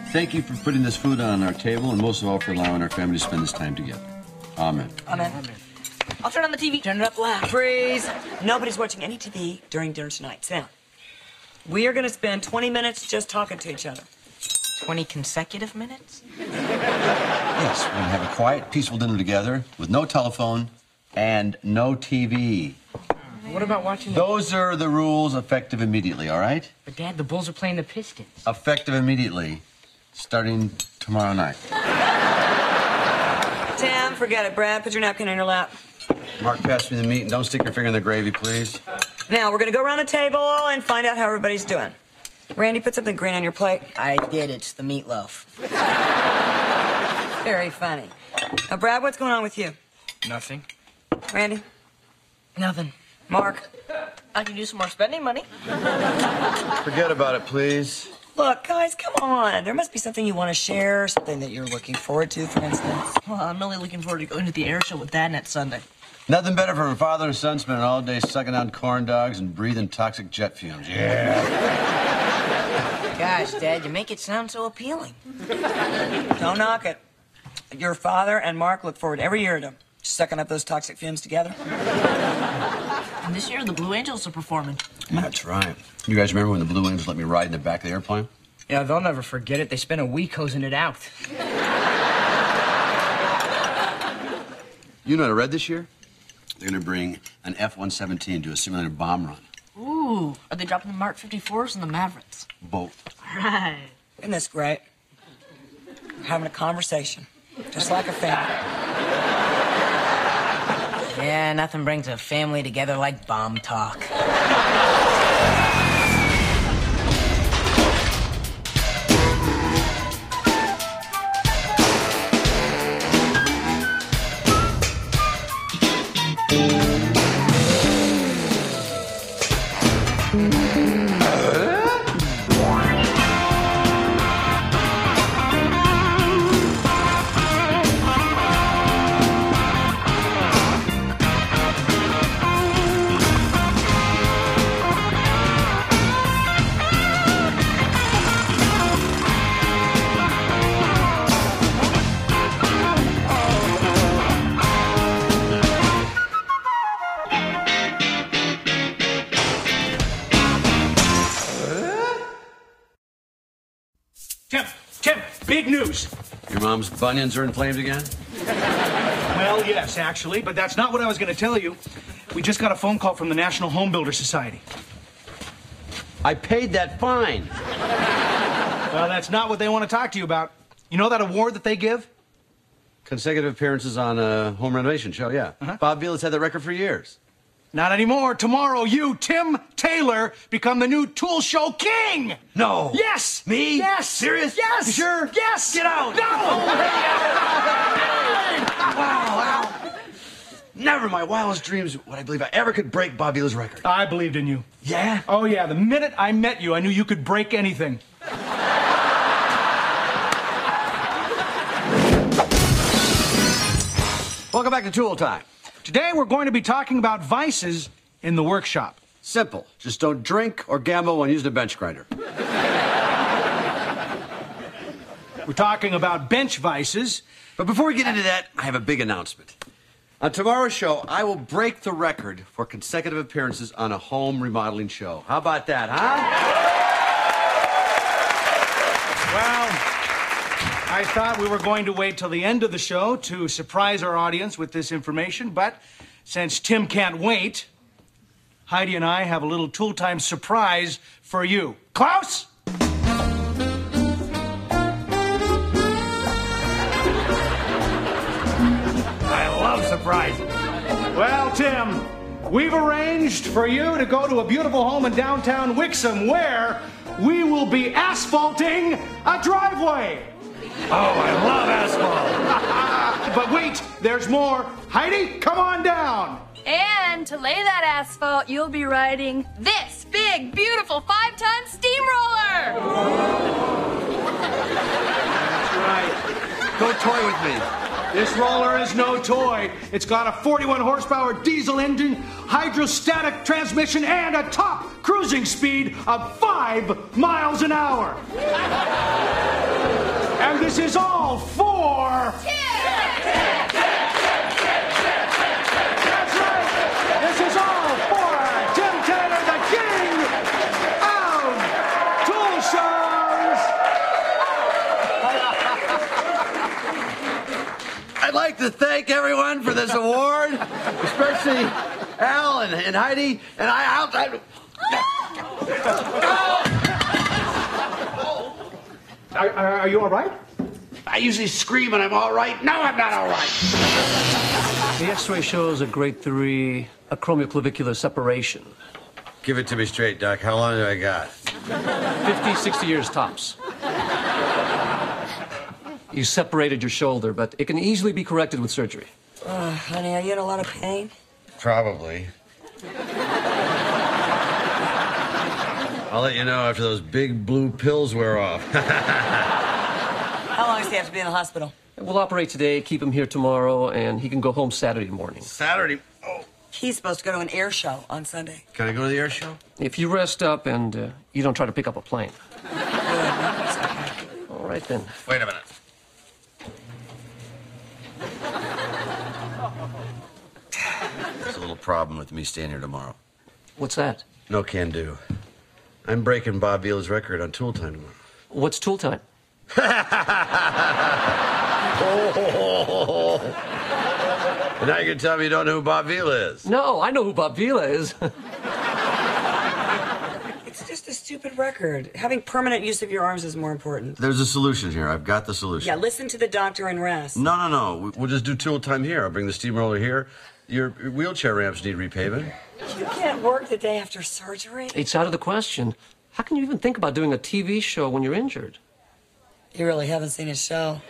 thank you for putting this food on our table, and most of all for allowing our family to spend this time together. Amen. Amen. Amen. I'll turn on the TV. Turn it up loud. Freeze. Nobody's watching any TV during dinner tonight. Sit down. We are going to spend 20 minutes just talking to each other. 20 consecutive minutes? Yes, we're going to have a quiet, peaceful dinner together with no telephone and no TV. What about watching Those are the rules, effective immediately, all right? But, Dad, the Bulls are playing the Pistons. Effective immediately, starting tomorrow night. Tim, forget it. Brad, put your napkin in your lap. Mark, pass me the meat, and don't stick your finger in the gravy, please. Now, we're going to go around the table and find out how everybody's doing. Randy, put something green on your plate. I did. It's the meatloaf. Very funny. Now, Brad, what's going on with you? Nothing. Randy? Nothing. Mark? I can use some more spending money. Forget about it, please. Look, guys, come on. There must be something you want to share, something that you're looking forward to, for instance. Well, I'm really looking forward to going to the air show with Dad next Sunday. Nothing better for a father and son spending all day sucking on corn dogs and breathing toxic jet fumes. Yeah. Gosh, Dad, you make it sound so appealing. Don't knock it. Your father and Mark look forward every year to sucking up those toxic fumes together. And this year, the Blue Angels are performing. That's right. You guys remember when the Blue Angels let me ride in the back of the airplane? Yeah, they'll never forget it. They spent a week hosing it out. You know what I read this year? They're going to bring an F-117 to do a simulated bomb run. Ooh, are they dropping the Mark 54s and the Mavericks? Both. Right. Isn't this great? Having a conversation, just like a family. Yeah, nothing brings a family together like bomb talk. Tim, big news. Your mom's bunions are inflamed again? Well, yes, actually, but that's not what I was going to tell you. We just got a phone call from the National Home Builder Society. I paid that fine. Well, that's not what they want to talk to you about. You know that award that they give? Consecutive appearances on a home renovation show, yeah. Bob Vila has had the record for years. Not anymore. Tomorrow, you, Tim Taylor, become the new Tool Show King! No! Yes! Me? Yes! Serious? Yes! You sure? Yes! Get out! No! Wow. Never my wildest dreams would I believe I ever could break Bob Vila's record. I believed in you. Yeah? Oh, yeah. The minute I met you, I knew you could break anything. Welcome back to Tool Time. Today, we're going to be talking about vices in the workshop. Simple. Just don't drink or gamble when using a bench grinder. We're talking about bench vices. But before we get into that, I have a big announcement. On tomorrow's show, I will break the record for consecutive appearances on a home remodeling show. How about that, huh? Well, I thought we were going to wait till the end of the show to surprise our audience with this information, but since Tim can't wait, Heidi and I have a little Tool Time surprise for you. Klaus? I love surprises. Well, Tim, we've arranged for you to go to a beautiful home in downtown Wixom where we will be asphalting a driveway. Oh, I love asphalt. But wait, there's more. Heidi, come on down. And to lay that asphalt, you'll be riding this big, beautiful 5-ton steamroller. That's right. Go toy with me. This roller is no toy. It's got a 41 horsepower diesel engine, hydrostatic transmission, and a top cruising speed of 5 miles an hour. And this is all for... That's right! This is all for Tim Taylor, the king of tool shows! I'd like to thank everyone for this award, especially Al and Heidi, and Are you all right? I usually scream when I'm all right. No, I'm not all right. The X-ray shows a grade 3 acromioclavicular separation. Give it to me straight, Doc. How long do I got? 50, 60 years tops. You separated your shoulder, but it can easily be corrected with surgery. Honey, are you in a lot of pain? Probably. I'll let you know after those big blue pills wear off. How long does he have to be in the hospital? We'll operate today, keep him here tomorrow, and he can go home Saturday morning. Saturday? Oh. He's supposed to go to an air show on Sunday. Can I go to the air show? If you rest up and you don't try to pick up a plane. All right, then. Wait a minute. There's a little problem with me staying here tomorrow. What's that? No can do. I'm breaking Bob Vila's record on tool time tomorrow. What's tool time? And now you can tell me you don't know who Bob Vila is. No, I know who Bob Vila is. It's just a stupid record. Having permanent use of your arms is more important. There's a solution here. I've got the solution. Yeah, listen to the doctor and rest. No. We'll just do tool time here. I'll bring the steamroller here. Your wheelchair ramps need repaving. You can't work the day after surgery. It's out of the question. How can you even think about doing a TV show when you're injured? You really haven't seen his show.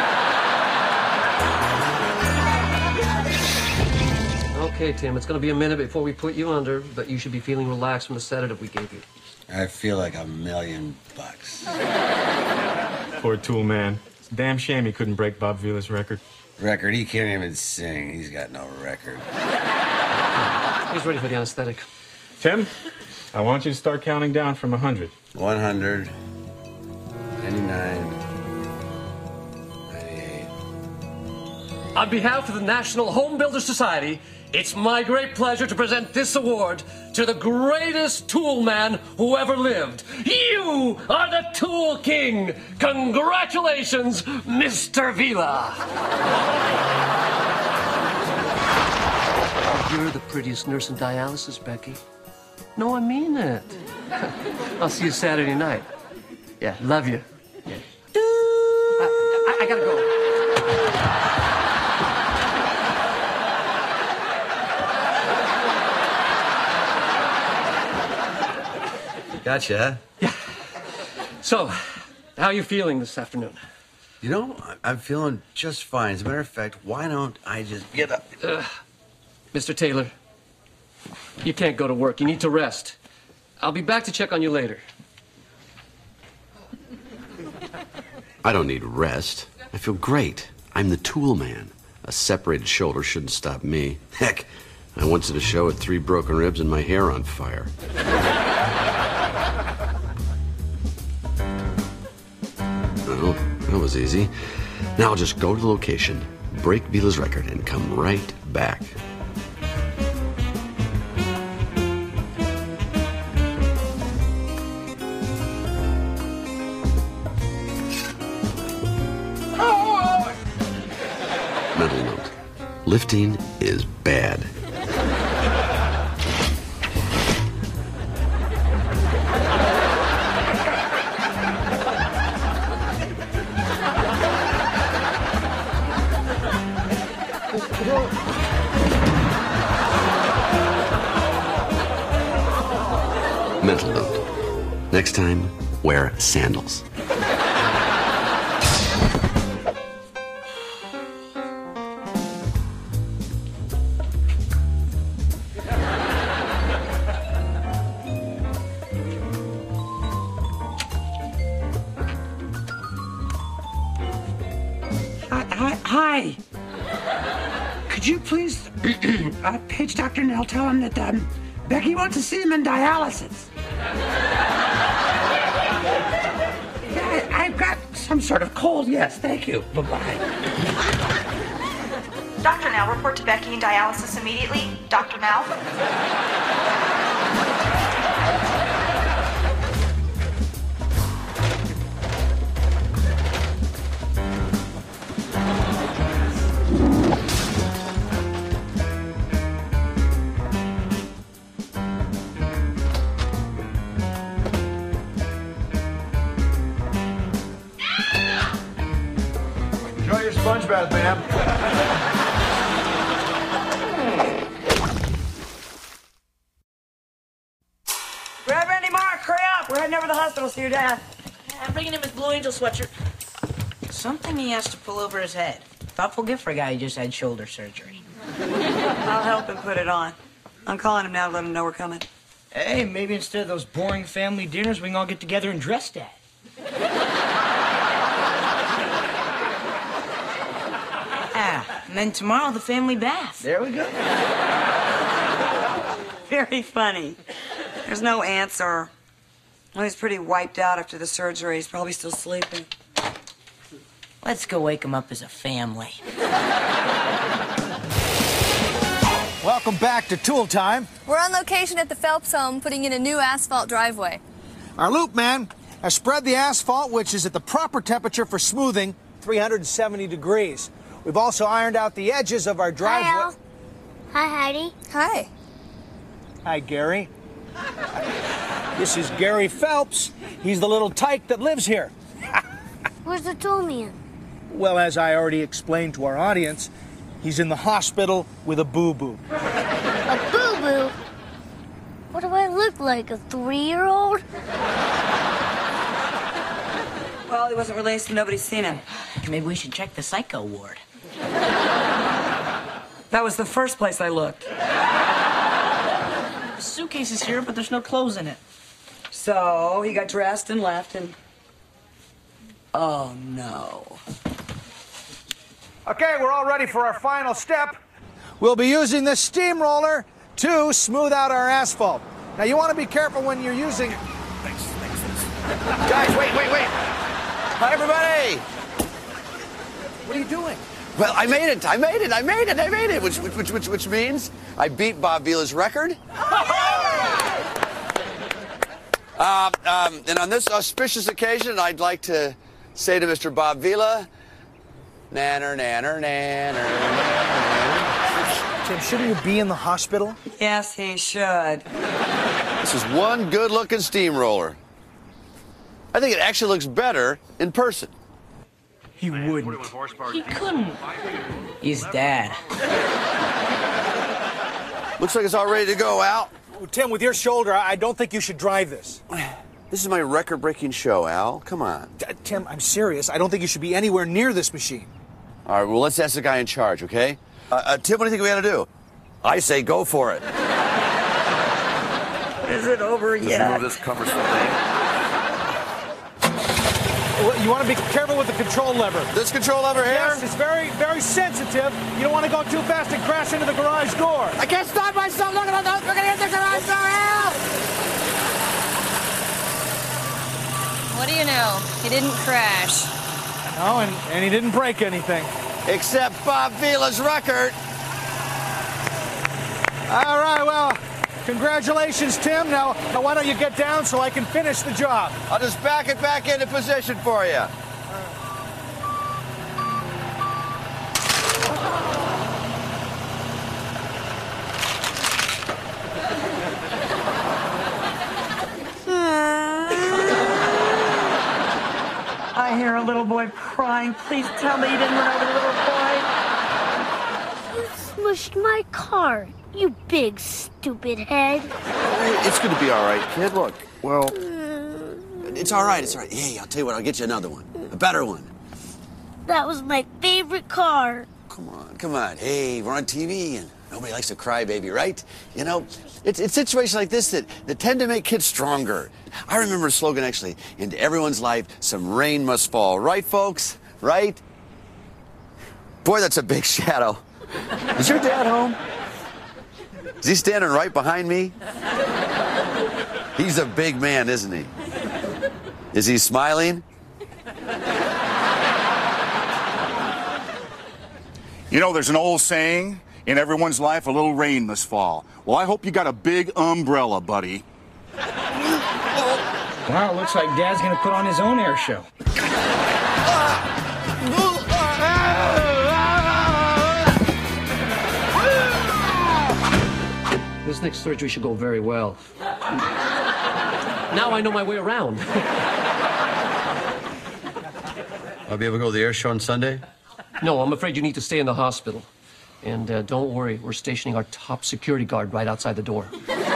Okay, Tim, it's going to be a minute before we put you under, but you should be feeling relaxed from the sedative we gave you. I feel like $1 million. Poor tool man. It's a damn shame he couldn't break Bob Vila's record. Record? He can't even sing. He's got no record. He's ready for the anesthetic. Tim, I want you to start counting down from 100. 100. 99. 98. On behalf of the National Home Builder Society, it's my great pleasure to present this award to the greatest tool man who ever lived. You are the Tool King. Congratulations, Mr. Vila. You're the prettiest nurse in dialysis, Becky. No, I mean it. I'll see you Saturday night. Yeah, love you. Yeah. I gotta go. Gotcha, huh? Yeah. So, how are you feeling this afternoon? You know, I'm feeling just fine. As a matter of fact, why don't I just get up? Mr. Taylor, you can't go to work. You need to rest. I'll be back to check on you later. I don't need rest. I feel great. I'm the tool man. A separated shoulder shouldn't stop me. Heck, I once did a show with 3 broken ribs and my hair on fire. Well, that was easy. Now I'll just go to the location, break Vila's record, and come right back. Mental note. Lifting is bad. Mental note. Next time, wear sandals. Hi. Could you please page Dr. Nell, tell him that Becky wants to see him in dialysis. Yeah, I've got some sort sort of cold, yes. Thank you. Bye-bye. Dr. Now, report to Becky and dialysis immediately. Dr. Now. Enjoy your sponge bath, ma'am. Grab Randy Mark, hurry up. We're heading over to the hospital to see your dad. I'm bringing him his Blue Angel sweatshirt. Something he has to pull over his head. Thoughtful gift for a guy who just had shoulder surgery. I'll help him put it on. I'm calling him now to let him know we're coming. Hey, maybe instead of those boring family dinners, we can all get together and dress that. And then tomorrow, the family bath. There we go. Very funny. There's no answer. Well, he's pretty wiped out after the surgery. He's probably still sleeping. Let's go wake him up as a family. Welcome back to Tool Time. We're on location at the Phelps home, putting in a new asphalt driveway. Our loop man has spread the asphalt, which is at the proper temperature for smoothing, 370 degrees. We've also ironed out the edges of our driveway. Hi, Al. Hi, Heidi. Hi. Hi, Gary. This is Gary Phelps. He's the little tyke that lives here. Where's the tool man? Well, as I already explained to our audience, he's in the hospital with a boo-boo. A boo-boo? What do I look like, a 3-year-old? Well, he wasn't released and nobody's seen him. Maybe we should check the psycho ward. That was the first place I looked. The suitcase is here, but there's no clothes in it. So he got dressed and left and... Oh, no. Okay, we're all ready for our final step. We'll be using this steamroller to smooth out our asphalt. Now, you want to be careful when you're using... Guys, wait. Hi, everybody. What are you doing? Well, I made it, which means I beat Bob Vila's record. And on this auspicious occasion, I'd like to say to Mr. Bob Vila, nanner. Tim, shouldn't you be in the hospital? Yes, he should. This is one good-looking steamroller. I think it actually looks better in person. He wouldn't. He couldn't. He's Dad. Looks like it's all ready to go, Al. Tim, with your shoulder, I don't think you should drive this. This is my record-breaking show, Al. Come on. Tim, I'm serious. I don't think you should be anywhere near this machine. All right, well, let's ask the guy in charge, okay? Tim, what do you think we ought to do? I say go for it. Is it over yet? Move this cumbersome thing. Well, you want to be careful with the control lever. This control lever here? Yes, it's very, very sensitive. You don't want to go too fast and crash into the garage door. I can't stop myself. Look at those. We're going to hit the garage door. Help! What do you know? He didn't crash. No, and he didn't break anything. Except Bob Vila's record. All right, well, congratulations, Tim. Now, why don't you get down so I can finish the job? I'll just back it back into position for you. I hear a little boy crying. Please tell me you didn't run over the little boy. You smushed my car, you big stupid head. It's going to be all right, kid. Look, well, it's all right. Hey, I'll tell you what. I'll get you another one. A better one. That was my favorite car. Come on. Hey, we're on TV, and nobody likes to cry, baby, right? You know, it's situations like this that tend to make kids stronger. I remember a slogan, actually, into everyone's life, some rain must fall. Right, folks? Right? Boy, that's a big shadow. Is your dad home? Is he standing right behind me? He's a big man, isn't he? Is he smiling? You know, there's an old saying, in everyone's life, a little rain must fall. Well, I hope you got a big umbrella, buddy. Wow, looks like Dad's gonna put on his own air show. This next surgery should go very well. Now I know my way around. I'll be able to go to the air show on Sunday? No, I'm afraid you need to stay in the hospital. And don't worry, we're stationing our top security guard right outside the door.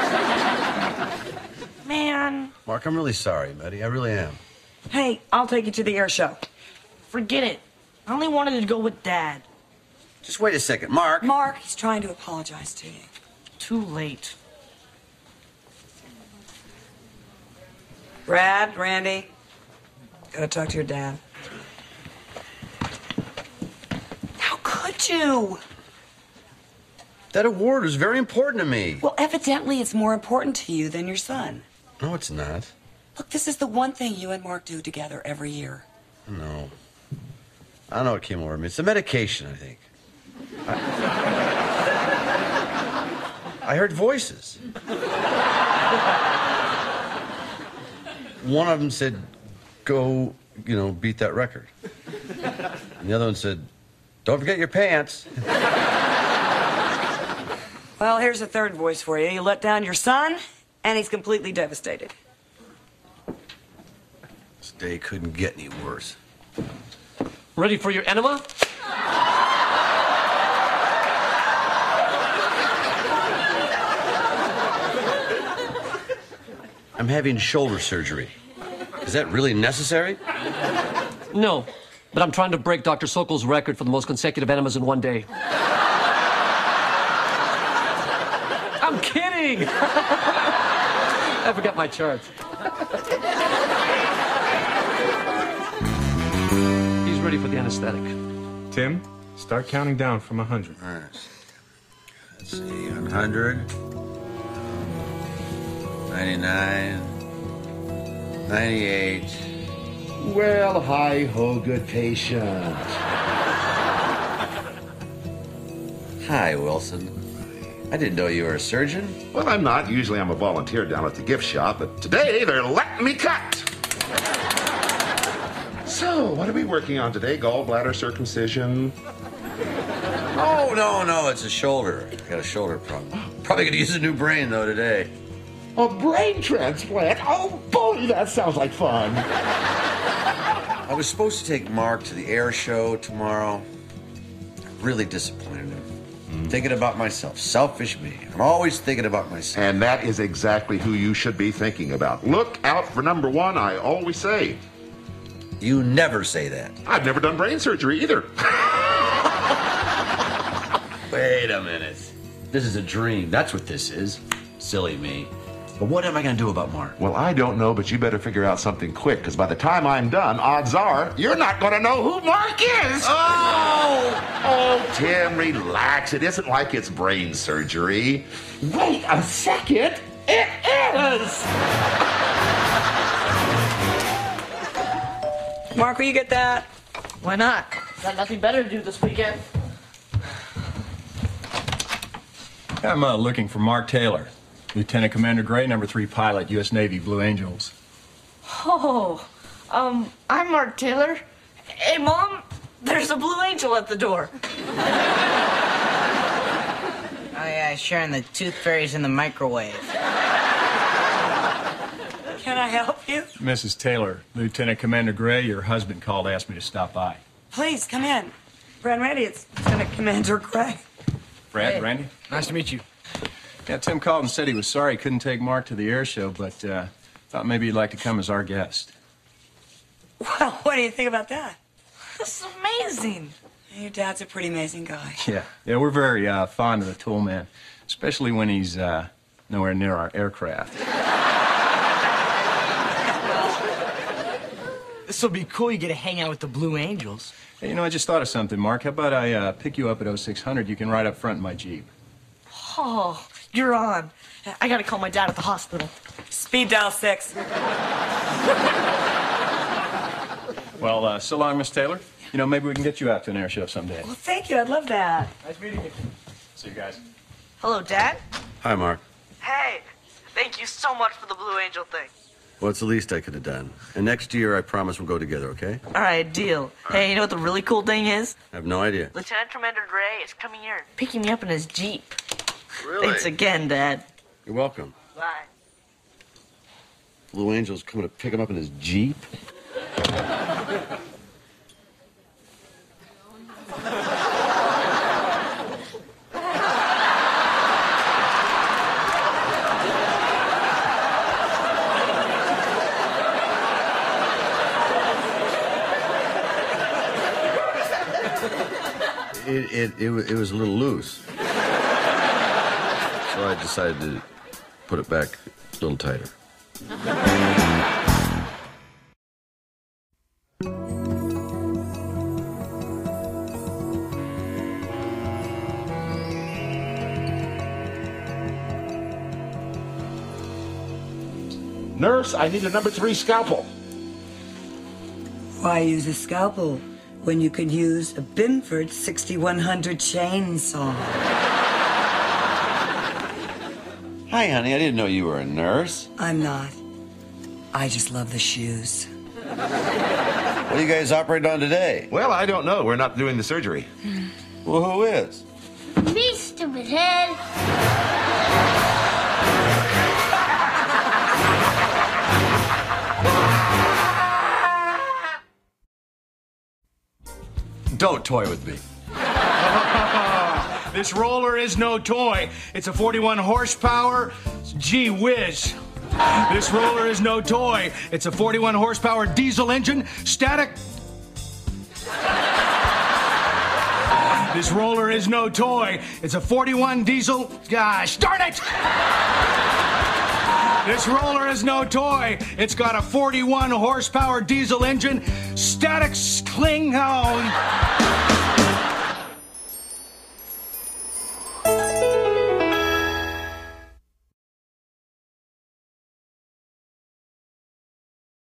Man. Mark, I'm really sorry, buddy. I really am. Hey, I'll take you to the air show. Forget it. I only wanted to go with Dad. Just wait a second. Mark. Mark, he's trying to apologize to you. Too late. Brad, Randy, gotta talk to your dad. How could you? That award was very important to me. Well, evidently it's more important to you than your son. No, it's not. Look, this is the one thing you and Mark do together every year. No. I don't know what came over me. It's the medication, I think. I heard voices. One of them said, go, beat that record. And the other one said, don't forget your pants. Well, here's a third voice for you. You let down your son, and he's completely devastated. This day couldn't get any worse. Ready for your enema? I'm having shoulder surgery. Is that really necessary? No, but I'm trying to break Dr. Sokol's record for the most consecutive enemas in one day. I'm kidding! I forgot my chart. He's ready for the anesthetic. Tim, start counting down from 100. All right. Let's see, 100, 99, 98. Well, hi-ho, good patient. Hi, Wilson. I didn't know you were a surgeon. Well, I'm not. Usually I'm a volunteer down at the gift shop, but today they're letting me cut. So, what are we working on today? Gallbladder circumcision? Oh, no, it's a shoulder. I got a shoulder problem. Probably gonna use a new brain, though, today. A brain transplant? Oh, boy, that sounds like fun. I was supposed to take Mark to the air show tomorrow. I really disappointed him. Thinking about myself. Selfish me. I'm always thinking about myself. And that is exactly who you should be thinking about. Look out for number one, I always say. You never say that. I've never done brain surgery either. Wait a minute. This is a dream. That's what this is. Silly me. But what am I going to do about Mark? Well, I don't know, but you better figure out something quick, because by the time I'm done, odds are you're not going to know who Mark is. Oh, Tim, relax. It isn't like it's brain surgery. Wait a second. It is. Mark, will you get that? Why not? Got nothing better to do this weekend. I'm looking for Mark Taylor, Lieutenant Commander Gray, number 3 pilot, U.S. Navy, Blue Angels. Oh, I'm Mark Taylor. Hey, Mom, there's a Blue Angel at the door. Oh, yeah, sharing the tooth fairies in the microwave. Can I help you? Mrs. Taylor, Lieutenant Commander Gray, your husband called, asked me to stop by. Please, come in. Brad Randy, it's Lieutenant Commander Gray. Brad, Hey. Randy? Nice to meet you. Yeah, Tim called and said he was sorry he couldn't take Mark to the air show, but thought maybe he'd like to come as our guest. Well, what do you think about that? This is amazing. Your dad's a pretty amazing guy. Yeah, we're very fond of the tool man, especially when he's nowhere near our aircraft. This will be cool. You get to hang out with the Blue Angels. Hey, I just thought of something, Mark. How about I pick you up at 0600? You can ride up front in my Jeep. Oh, you're on. I gotta call my dad at the hospital. Speed dial 6. Well, so long, Miss Taylor. You know, maybe we can get you out to an air show someday. Well, thank you. I'd love that. Nice meeting you. See you guys. Hello, Dad? Hi, Mark. Hey, thank you so much for the Blue Angel thing. Well, it's the least I could have done. And next year, I promise we'll go together, okay? All right, deal. Hey, you know what the really cool thing is? I have no idea. Lieutenant Commander Gray is coming here, picking me up in his Jeep. Really? Thanks again, Dad. You're welcome. Bye. Blue Angel's coming to pick him up in his Jeep? It was a little loose. So I decided to put it back a little tighter. Nurse, I need a number 3 scalpel. Why use a scalpel when you could use a Binford 6100 chainsaw? Hi, honey. I didn't know you were a nurse. I'm not. I just love the shoes. What are you guys operating on today? Well, I don't know. We're not doing the surgery. Well, who is? Me, stupid head. Don't toy with me. This roller is no toy. It's a 41 horsepower. Gee whiz. This roller is no toy. It's a 41 horsepower diesel engine, static. This roller is no toy. It's a 41 diesel. Gosh, darn it! This roller is no toy. It's got a 41 horsepower diesel engine, static sling. Oh.